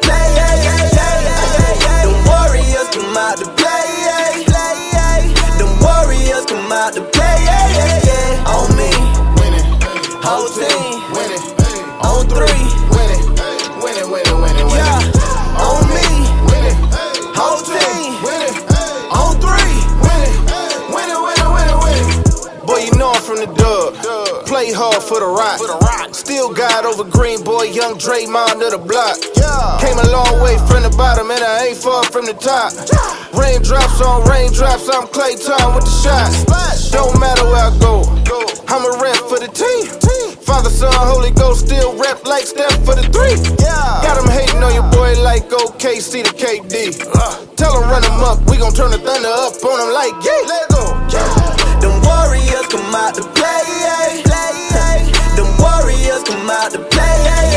play. Them warriors come out to play. Them warriors come out to play. On me, Winning, whole team, winning, on three, winning, winning, winning, winning, yeah. On me, winning, whole team, winning, on three. winning, winning, winning, winning, winning. Boy, you know I'm from the dub. Play hard for the rock. Still God over Green, boy, young Draymond of the block. Came a long way from the bottom, and I ain't far from the top. Raindrops on raindrops, I'm Klay Thompson with the shot. Don't matter where I go, I'm a rep for the team. Father, Son, Holy Ghost, still rep like Steph for the three. Got them hating on your boy like OKC to KD. Tell them run them up, we gon' turn the thunder up on them like yeah. Let go. Them warriors come out to play. Them warriors come out to play.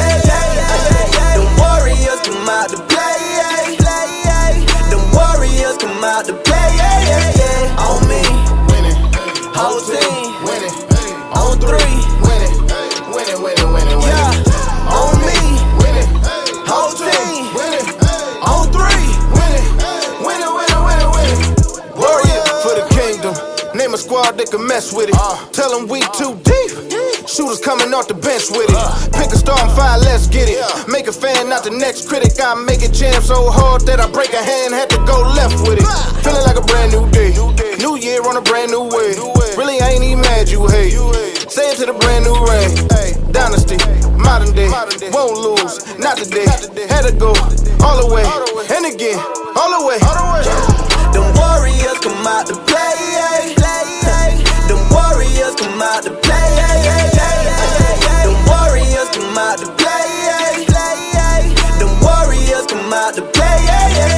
Them warriors come out to play. Them warriors come out to play. On me, Winning, whole team, winning, on three, winning, winning, winning, winning, winning. yeah. On me, Winning, whole team, winning, on three. winning, winning, winning, winning, winning. Warrior for the kingdom. Name a squad that can mess with it. Tell them we too deep. Shooters coming off the bench with it. Pick a star and fire, let's get it. Make a fan, not the next critic. I make it jam so hard that I break a hand, had to go left with it. Feeling like a brand new day. New year on a brand new way. Really, I ain't even mad you hate. Say it to the brand new reign. Dynasty, modern day. Won't lose, not today. Had to go all the way. And again, all the way. Them warriors come out to play. Them warriors come out to play. Them warriors come out to play. Them warriors come out to play.